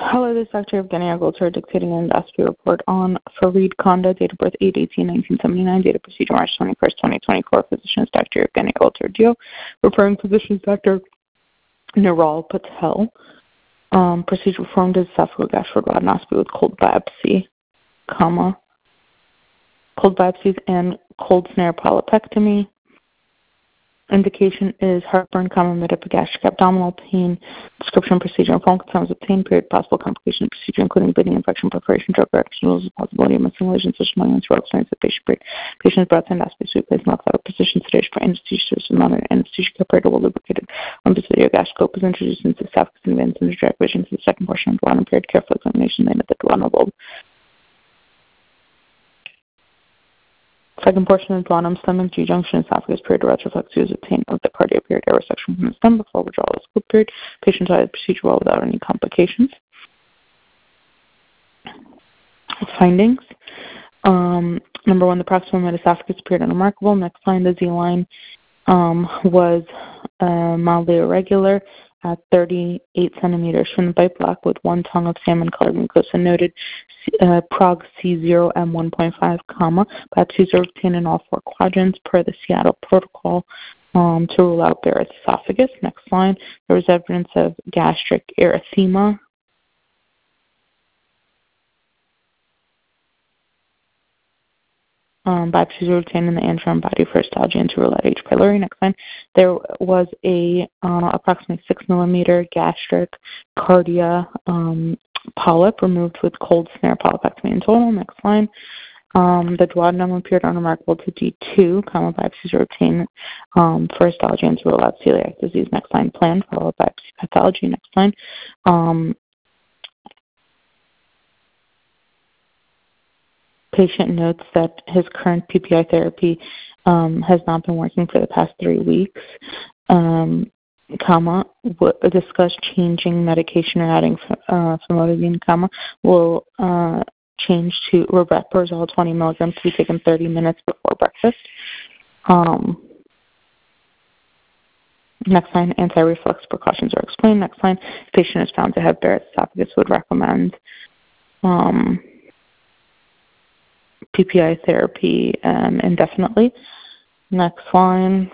Hello, this is Dr. Evgenia Goldsar dictating an endoscopy report on Fareed Khanda, date of birth 8/18/1979, date of procedure March 21st, 2024. Physicians Dr. Evgenia Goldsar Dio. Referring physicians Dr. Niral Patel. Procedure performed is esophagogastrogrodinoscopy with cold biopsy, cold biopsies and cold snare polypectomy. Indication is heartburn, mid-epigastric abdominal pain. Description, procedure, and form concerns obtained. Period. Possible complication of procedure, including bleeding, infection, perforation, drug reaction, rules of possibility of missing lesions, such as malignant throat experience of patient break. Patient's breath and aspect to be placed in left lateral position. Sedation for anesthesia service with modern anesthesia operator will lubricated. Lumbosity gastroscope is introduced into the esophagus and advanced into direct vision to the second portion of the duodenum. Period. Careful examination then of the duodenal bulb. Second portion of duodenum, stomach, G-junction, esophagus, period, retroflex is obtained of the cardia, period, air resection from the stem before withdrawal of scoop, period. Patient started the procedure well without any complications. Findings. Number one, the proximal mid-esophagus appeared unremarkable. Next line, the Z-line was mildly irregular at 38 centimeters from the bite block with one tongue of salmon-colored mucosa noted. Prog C0 M1.5, biopsies are obtained in all four quadrants per the Seattle protocol to rule out Barrett's esophagus. Next line, there was evidence of gastric erythema. Biopsies were obtained in the antrum body for histology and to rule out H. pylori. Next line, there was a approximately 6 millimeter gastric cardia polyp removed with cold snare polypectomy in total. Next line, the duodenum appeared unremarkable to D2, biopsies were obtained for histology and to rule out celiac disease. Next line, planned, followed by biopsy pathology. Next line, patient notes that his current PPI therapy has not been working for the past 3 weeks, discuss changing medication or adding famotidine, will change to Rabeprazole 20 milligrams to be taken 30 minutes before breakfast. Next line, anti-reflux precautions are explained. Next line, the patient is found to have Barrett's esophagus, would recommend PPI therapy indefinitely. Next line.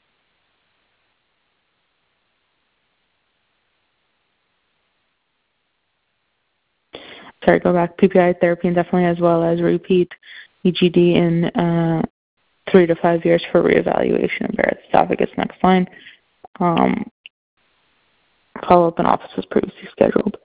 Go back. PPI therapy indefinitely as well as repeat EGD in 3 to 5 years for reevaluation of Barrett's esophagus. Next line. Follow-up in office was previously scheduled.